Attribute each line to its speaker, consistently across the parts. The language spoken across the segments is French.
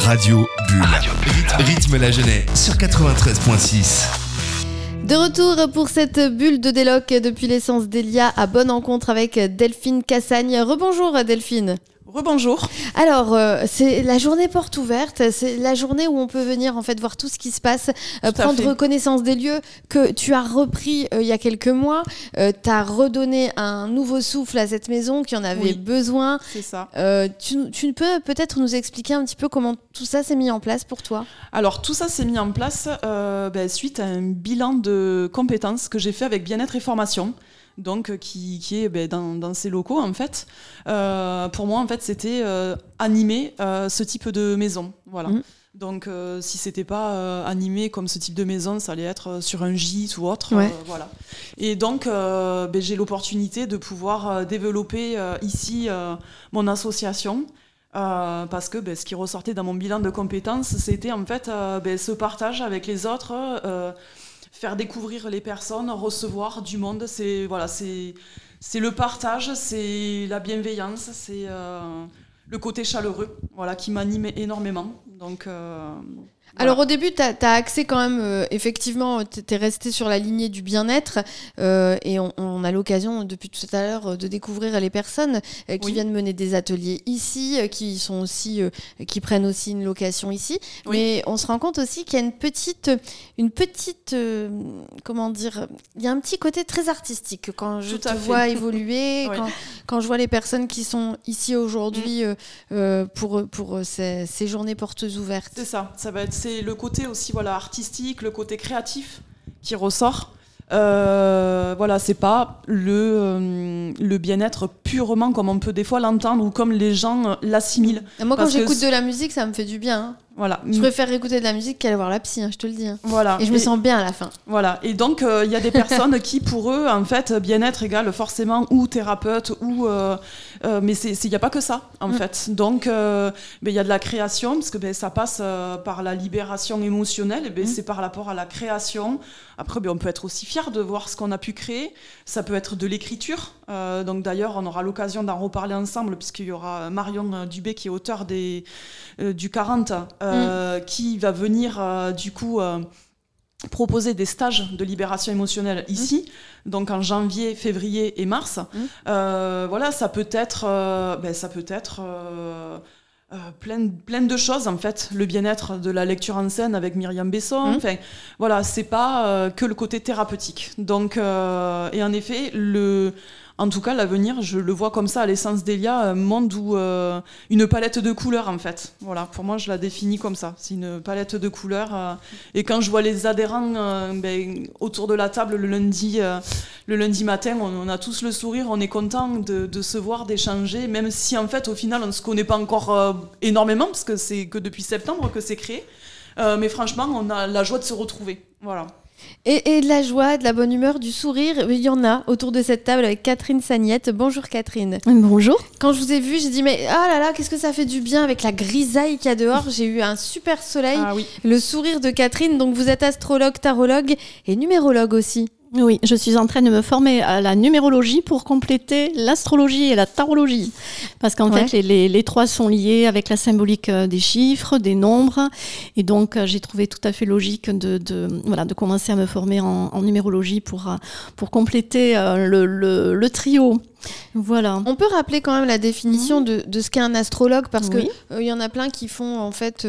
Speaker 1: Radio Bulle. Rythme la jeunesse sur 93.6.
Speaker 2: De retour pour cette bulle de déloc depuis l'essence d'Elia à Bonne Rencontre avec Delphine Cassagne. Rebonjour Delphine.
Speaker 3: Rebonjour.
Speaker 2: Alors, c'est la journée porte ouverte, c'est la journée où on peut venir en fait voir tout ce qui se passe, prendre connaissance des lieux que tu as repris il y a quelques mois. Tu as redonné un nouveau souffle à cette maison qui en avait besoin.
Speaker 3: C'est ça.
Speaker 2: Tu peux peut-être nous expliquer un petit peu comment tout ça s'est mis en place pour toi ?
Speaker 3: Alors, tout ça s'est mis en place suite à un bilan de compétences que j'ai fait avec Bien-être et Formation. Donc qui est dans ces locaux en fait. Pour moi en fait c'était animer ce type de maison, voilà. Donc si c'était pas animé comme ce type de maison, ça allait être sur un gîte ou autre, voilà. Et donc j'ai l'opportunité de pouvoir développer ici mon association. Parce que ce qui ressortait dans mon bilan de compétences, c'était en fait ce partage avec les autres, faire découvrir les personnes, recevoir du monde, c'est le partage, c'est la bienveillance, c'est le côté chaleureux, qui m'anime énormément. Donc
Speaker 2: alors au début, tu as axé quand même, effectivement, tu es resté sur la lignée du bien-être et on a l'occasion depuis tout à l'heure de découvrir les personnes qui viennent mener des ateliers ici, qui prennent aussi une location ici. Oui. Mais on se rend compte aussi qu'il y a une petite comment dire, il y a un petit côté très artistique quand je te vois évoluer, quand je vois les personnes qui sont ici aujourd'hui pour ces journées portes ouvertes.
Speaker 3: C'est le côté aussi artistique, le côté créatif qui ressort. C'est pas le bien-être purement comme on peut des fois l'entendre ou comme les gens l'assimilent.
Speaker 2: Moi, quand j'écoute de la musique, ça me fait du bien. Hein.
Speaker 3: Voilà.
Speaker 2: Je préfère écouter de la musique qu'aller voir la psy, je te le dis. Hein.
Speaker 3: Voilà.
Speaker 2: Et je me sens bien à la fin.
Speaker 3: Voilà. Et donc, il y a des personnes qui, pour eux, en fait, bien-être égale forcément ou thérapeute ou... mais il n'y a pas que ça, en fait. Donc, il y a de la création, parce que ça passe par la libération émotionnelle. Et c'est par rapport à la création. Après, on peut être aussi fier de voir ce qu'on a pu créer. Ça peut être de l'écriture. Donc, d'ailleurs, on aura l'occasion d'en reparler ensemble, puisqu'il y aura Marion Dubé, qui est auteur du 40, qui va venir proposer des stages de libération émotionnelle ici, donc en janvier, février et mars. Ça peut être plein de choses en fait. Le bien-être de la lecture en scène avec Myriam Besson. C'est pas que le côté thérapeutique. Donc, et en effet, en tout cas, l'avenir, je le vois comme ça à l'essence d'Elia, un monde où une palette de couleurs, en fait. Voilà, pour moi, je la définis comme ça. C'est une palette de couleurs. Et quand je vois les adhérents autour de la table le lundi matin, on a tous le sourire, on est content de se voir, d'échanger, même si, en fait, au final, on ne se connaît pas encore énormément, parce que c'est que depuis septembre que c'est créé. Mais franchement, on a la joie de se retrouver. Voilà.
Speaker 2: Et de la joie, de la bonne humeur, du sourire, il y en a autour de cette table avec Catherine Sagnette. Bonjour Catherine.
Speaker 4: Bonjour.
Speaker 2: Quand je vous ai vu, j'ai dit mais ah là là, qu'est-ce que ça fait du bien avec la grisaille qu'il y a dehors. J'ai eu un super soleil, le sourire de Catherine. Donc vous êtes astrologue, tarologue et numérologue aussi.
Speaker 4: Oui, je suis en train de me former à la numérologie pour compléter l'astrologie et la tarologie. Parce qu'en fait, les trois sont liés avec la symbolique des chiffres, des nombres. Et donc, j'ai trouvé tout à fait logique de commencer à me former en numérologie pour compléter le trio. Voilà.
Speaker 2: On peut rappeler quand même la définition de ce qu'est un astrologue parce que y en a plein qui font en fait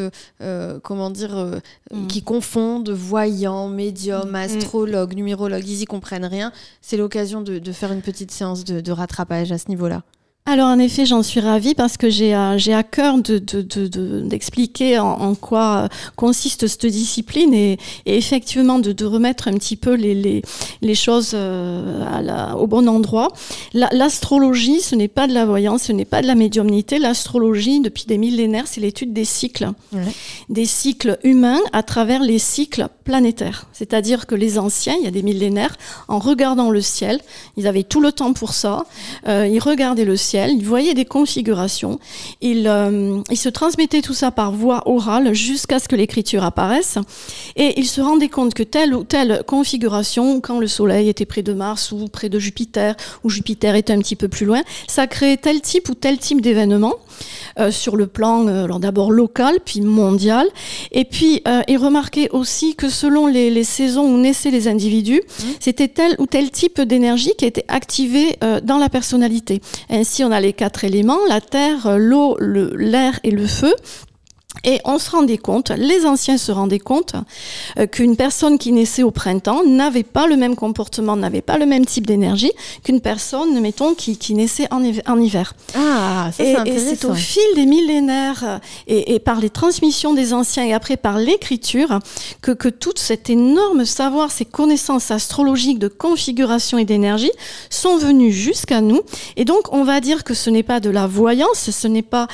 Speaker 2: qui confondent voyant, médium, astrologue, numérologue, ils y comprennent rien. C'est l'occasion de faire une petite séance de rattrapage à ce niveau-là.
Speaker 4: Alors en effet, j'en suis ravie parce que j'ai à cœur d'expliquer en quoi consiste cette discipline et effectivement de remettre un petit peu les choses au bon endroit. L'astrologie, ce n'est pas de la voyance, ce n'est pas de la médiumnité. L'astrologie, depuis des millénaires, c'est l'étude des cycles. Des cycles humains à travers les cycles planétaires. C'est-à-dire que les anciens, il y a des millénaires, en regardant le ciel, ils avaient tout le temps pour ça, ils regardaient le ciel, ciel, il voyait des configurations, il se transmettait tout ça par voie orale jusqu'à ce que l'écriture apparaisse, et il se rendait compte que telle ou telle configuration, quand le Soleil était près de Mars ou près de Jupiter, ou Jupiter était un petit peu plus loin, ça créait tel type ou tel type d'événement sur le plan alors d'abord local, puis mondial, et puis il remarquait aussi que selon les saisons où naissaient les individus, c'était tel ou tel type d'énergie qui était activée dans la personnalité. Ainsi, on a les 4 éléments, la terre, l'eau, l'air et le feu. Et on se rendait compte, les anciens se rendaient compte qu'une personne qui naissait au printemps n'avait pas le même comportement, n'avait pas le même type d'énergie qu'une personne, mettons, qui naissait en hiver.
Speaker 2: Ah, ça c'est intéressant.
Speaker 4: Et c'est au fil des millénaires et par les transmissions des anciens et après par l'écriture que tout cet énorme savoir, ces connaissances astrologiques de configuration et d'énergie sont venues jusqu'à nous. Et donc, on va dire que ce n'est pas de la voyance, ce n'est pas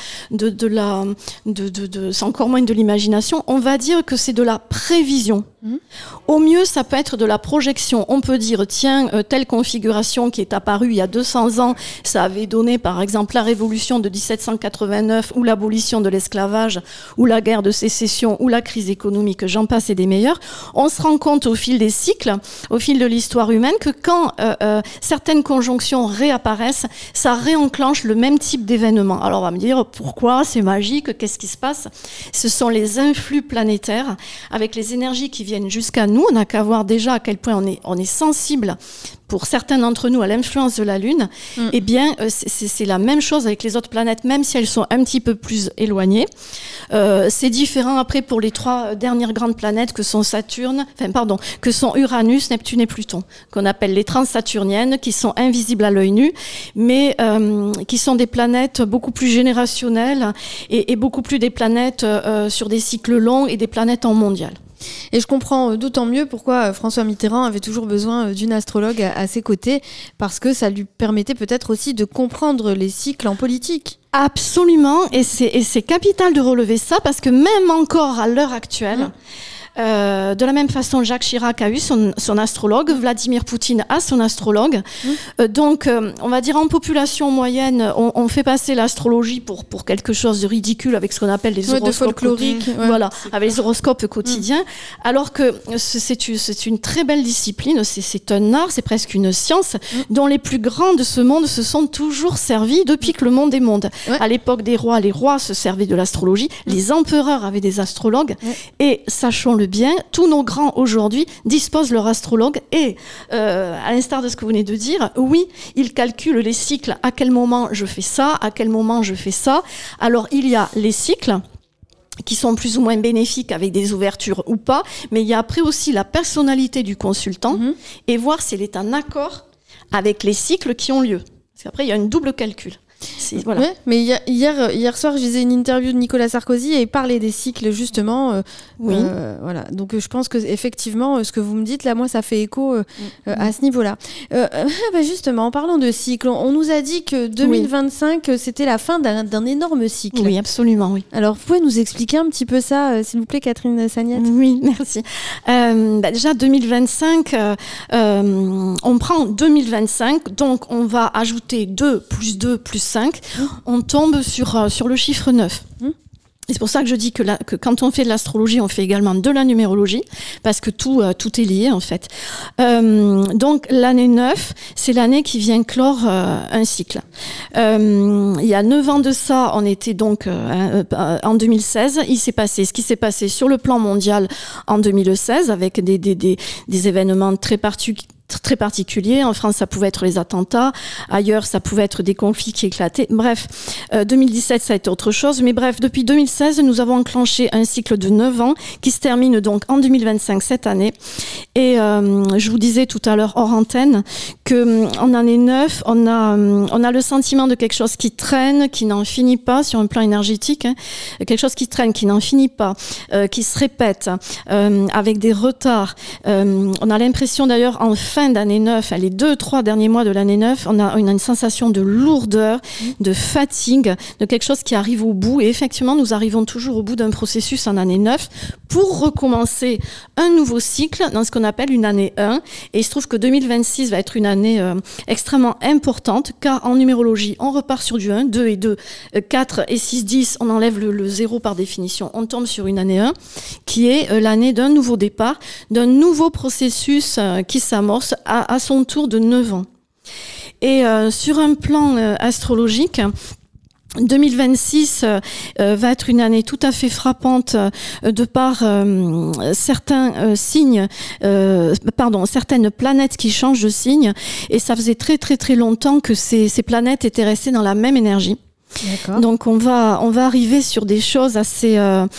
Speaker 4: c'est encore moins de l'imagination, on va dire que c'est de la prévision. Au mieux, ça peut être de la projection. On peut dire, tiens, telle configuration qui est apparue il y a 200 ans, ça avait donné par exemple la révolution de 1789 ou l'abolition de l'esclavage ou la guerre de sécession ou la crise économique, j'en passe et des meilleurs. On se rend compte au fil des cycles, au fil de l'histoire humaine, que quand certaines conjonctions réapparaissent, ça réenclenche le même type d'événement. Alors on va me dire, pourquoi? C'est magique, qu'est-ce qui se passe? Ce sont les influx planétaires avec les énergies qui viennent jusqu'à nous. On n'a qu'à voir déjà à quel point on est sensible, pour certains d'entre nous, à l'influence de la Lune. Eh bien, c'est la même chose avec les autres planètes, même si elles sont un petit peu plus éloignées. C'est différent après pour les 3 dernières grandes planètes que sont que sont Uranus, Neptune et Pluton, qu'on appelle les transsaturniennes, qui sont invisibles à l'œil nu, mais qui sont des planètes beaucoup plus générationnelles et beaucoup plus des planètes sur des cycles longs et des planètes en mondial.
Speaker 2: Et je comprends d'autant mieux pourquoi François Mitterrand avait toujours besoin d'une astrologue à ses côtés, parce que ça lui permettait peut-être aussi de comprendre les cycles en politique.
Speaker 4: Absolument, et c'est capital de relever ça, parce que même encore à l'heure actuelle, de la même façon, Jacques Chirac a eu son astrologue, Vladimir Poutine a son astrologue. Donc, on va dire en population moyenne, on fait passer l'astrologie pour quelque chose de ridicule avec ce qu'on appelle les horoscopes
Speaker 2: folkloriques.
Speaker 4: Voilà, avec les horoscopes quotidiens. Alors que c'est une très belle discipline, c'est un art, c'est presque une science dont les plus grands de ce monde se sont toujours servis depuis que le monde est monde. À l'époque des rois, les rois se servaient de l'astrologie, les empereurs avaient des astrologues, et sachons-le bien, tous nos grands aujourd'hui disposent leur astrologue et, à l'instar de ce que vous venez de dire, oui, ils calculent les cycles, à quel moment je fais ça, à quel moment je fais ça. Alors, il y a les cycles qui sont plus ou moins bénéfiques avec des ouvertures ou pas, mais il y a après aussi la personnalité du consultant et voir s'il est en accord avec les cycles qui ont lieu. Parce qu'après, il y a un double calcul. Voilà.
Speaker 2: Ouais, mais hier soir, je lisais une interview de Nicolas Sarkozy et il parlait des cycles justement. Voilà. Donc je pense que effectivement, ce que vous me dites là, moi, ça fait écho à ce niveau-là. Justement, en parlant de cycles, on nous a dit que 2025, c'était la fin d'un énorme cycle.
Speaker 4: Oui, absolument, oui.
Speaker 2: Alors, vous pouvez nous expliquer un petit peu ça, s'il vous plaît, Catherine Sagnette?
Speaker 4: Oui, merci. Déjà, 2025, on prend 2025, donc on va ajouter 2 plus 2 plus 5, on tombe sur le chiffre 9. Et c'est pour ça que je dis que quand on fait de l'astrologie, on fait également de la numérologie, parce que tout est lié en fait. Donc l'année 9, c'est l'année qui vient clore un cycle. Il y a 9 ans de ça, on était donc en 2016. Il s'est passé ce qui s'est passé sur le plan mondial en 2016, avec des événements très particuliers. En France, ça pouvait être les attentats. Ailleurs, ça pouvait être des conflits qui éclataient. Bref, 2017, ça a été autre chose. Mais bref, depuis 2016, nous avons enclenché un cycle de 9 ans qui se termine donc en 2025, cette année. Et je vous disais tout à l'heure, hors antenne, qu'en année 9, on a le sentiment de quelque chose qui traîne, qui n'en finit pas sur un plan énergétique. Quelque chose qui traîne, qui n'en finit pas, qui se répète, avec des retards. On a l'impression d'ailleurs, enfin, fin d'année 9, les 2-3 derniers mois de l'année 9, on a une sensation de lourdeur, de fatigue, de quelque chose qui arrive au bout. Et effectivement, nous arrivons toujours au bout d'un processus en année 9 pour recommencer un nouveau cycle dans ce qu'on appelle une année 1. Et il se trouve que 2026 va être une année extrêmement importante, car en numérologie, on repart sur du 1, 2 et 2, 4 et 6, 10, on enlève le 0 par définition. On tombe sur une année 1 qui est l'année d'un nouveau départ, d'un nouveau processus qui s'amorce à son tour de 9 ans. Et sur un plan astrologique, 2026 va être une année tout à fait frappante de par certains signes, certaines planètes qui changent de signe. Et ça faisait très très très longtemps que ces planètes étaient restées dans la même énergie. D'accord. Donc on va arriver sur des choses assez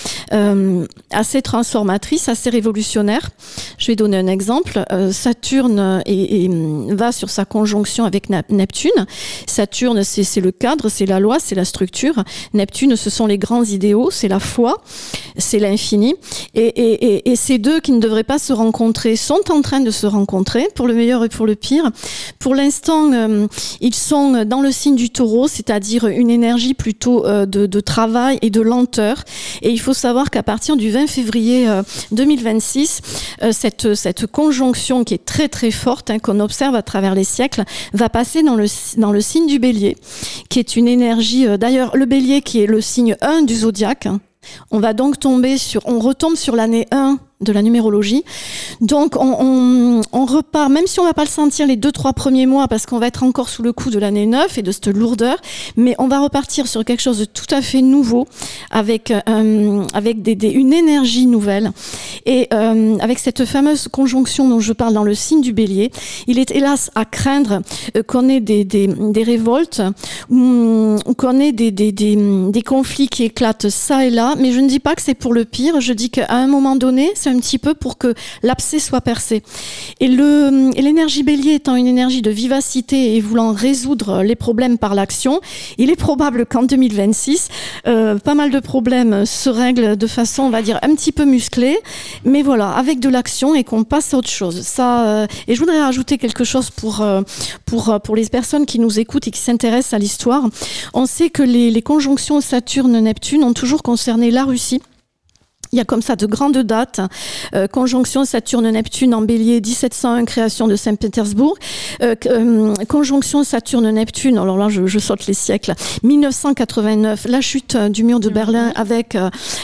Speaker 4: transformatrices, assez révolutionnaires. Je vais donner un exemple. Saturne va sur sa conjonction avec Neptune. Saturne, c'est le cadre, c'est la loi, c'est la structure. Neptune, ce sont les grands idéaux, c'est la foi, c'est l'infini. Et ces deux qui ne devraient pas se rencontrer sont en train de se rencontrer, pour le meilleur et pour le pire. Pour l'instant, ils sont dans le signe du Taureau, c'est-à-dire une énergie plutôt de travail et de lenteur. Et il faut savoir qu'à partir du 20 février 2026, cette conjonction qui est très très forte, qu'on observe à travers les siècles, va passer dans le signe du Bélier, qui est une énergie, d'ailleurs le Bélier qui est le signe 1 du zodiaque. On va donc on retombe sur l'année 1 de la numérologie. Donc on repart, même si on va pas le sentir les 2-3 premiers mois parce qu'on va être encore sous le coup de l'année 9 et de cette lourdeur, mais on va repartir sur quelque chose de tout à fait nouveau avec une énergie nouvelle. Et avec cette fameuse conjonction dont je parle dans le signe du Bélier, il est hélas à craindre qu'on ait des révoltes ou qu'on ait des conflits qui éclatent ça et là, mais je ne dis pas que c'est pour le pire, je dis qu'à un moment donné, c'est un petit peu pour que l'abcès soit percé. Et l'énergie Bélier étant une énergie de vivacité et voulant résoudre les problèmes par l'action, il est probable qu'en 2026, pas mal de problèmes se règlent de façon, on va dire, un petit peu musclée, mais voilà, avec de l'action et qu'on passe à autre chose. Ça, et je voudrais rajouter quelque chose pour les personnes qui nous écoutent et qui s'intéressent à l'histoire. On sait que les conjonctions Saturne-Neptune ont toujours concerné la Russie. Il y a comme ça de grandes dates. Conjonction Saturne-Neptune en Bélier, 1701, création de Saint-Pétersbourg. Conjonction Saturne-Neptune, alors là je saute les siècles, 1989, la chute du mur de Berlin avec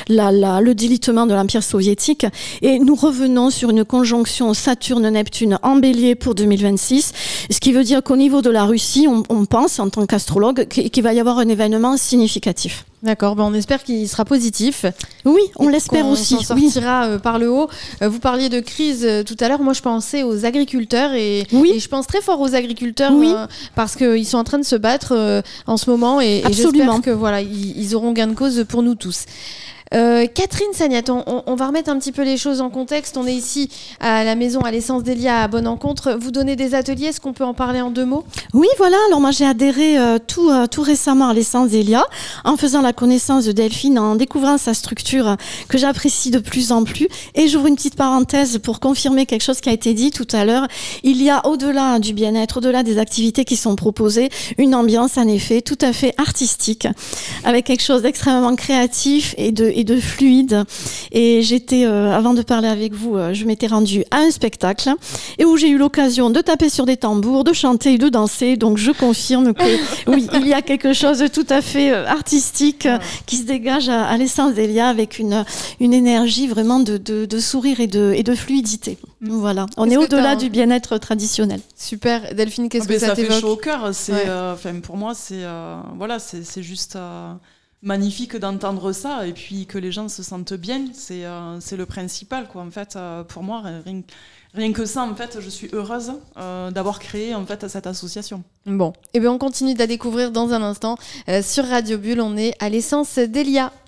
Speaker 4: le délitement de l'Empire soviétique. Et nous revenons sur une conjonction Saturne-Neptune en Bélier pour 2026. Ce qui veut dire qu'au niveau de la Russie, on pense en tant qu'astrologue qu'il va y avoir un événement significatif.
Speaker 2: D'accord, on espère qu'il sera positif.
Speaker 4: Oui, on l'espère aussi.
Speaker 2: On s'en sortira par le haut. Vous parliez de crise tout à l'heure. Moi, je pensais aux agriculteurs et je pense très fort aux agriculteurs parce qu'ils sont en train de se battre en ce moment et j'espère que voilà, ils auront gain de cause pour nous tous. Catherine Sagnat, on va remettre un petit peu les choses en contexte. On est ici à la maison à l'Essence d'Elia à Bonne-Encontre. Vous donnez des ateliers, est-ce qu'on peut en parler en 2 mots ?
Speaker 4: Oui, voilà. Alors moi j'ai adhéré tout récemment à l'Essence d'Elia en faisant la connaissance de Delphine, en découvrant sa structure que j'apprécie de plus en plus. Et j'ouvre une petite parenthèse pour confirmer quelque chose qui a été dit tout à l'heure. Il y a au-delà du bien-être, au-delà des activités qui sont proposées, une ambiance en effet tout à fait artistique, avec quelque chose d'extrêmement créatif et de fluide. Et j'étais, avant de parler avec vous, je m'étais rendue à un spectacle et où j'ai eu l'occasion de taper sur des tambours, de chanter et de danser. Donc je confirme que oui, il y a quelque chose de tout à fait artistique qui se dégage à l'Essence d'Elia avec une énergie vraiment de sourire et de fluidité. Voilà, on est au-delà du bien-être traditionnel.
Speaker 2: Super. Delphine, qu'est-ce que ça t'évoque ?
Speaker 3: Ça fait chaud au cœur. Pour moi, c'est juste... magnifique d'entendre ça et puis que les gens se sentent bien, c'est le principal quoi. En fait, pour moi, rien que ça, en fait, je suis heureuse d'avoir créé en fait cette association.
Speaker 2: Bon, et bien on continue de la découvrir dans un instant sur Radio Bulle. On est à l'Essence d'Elia.